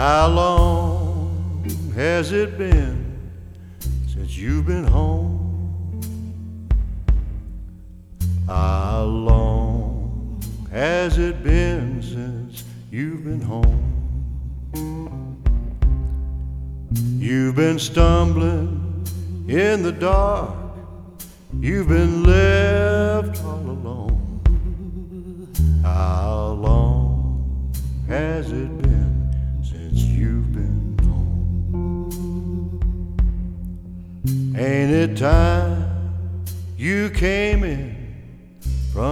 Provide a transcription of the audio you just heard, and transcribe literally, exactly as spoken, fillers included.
How long has it been since you've been home? How long has it been since you've been home? You've been stumbling in the dark, you've been left all alone. How long has it been since you've been home? Ain't it time you came in